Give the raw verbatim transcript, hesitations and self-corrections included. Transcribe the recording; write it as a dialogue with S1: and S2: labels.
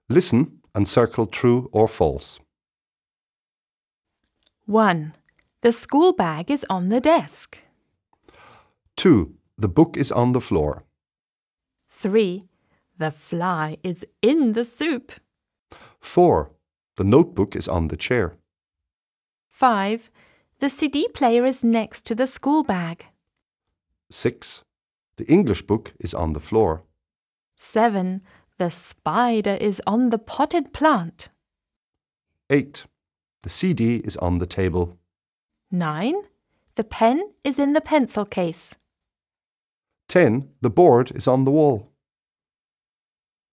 S1: Listen and circle true or false.
S2: one. The school bag is on the desk.
S1: two. The book is on the floor.
S2: three. The fly is in the soup.
S1: four. The notebook is on the chair.
S2: five. The C D player is next to the school bag.
S1: six. The English book is on the floor.
S2: seven. The spider is on the potted plant.
S1: eight. The C D is on the table.
S2: nine. The pen is in the pencil case.
S1: ten. The board is on the wall.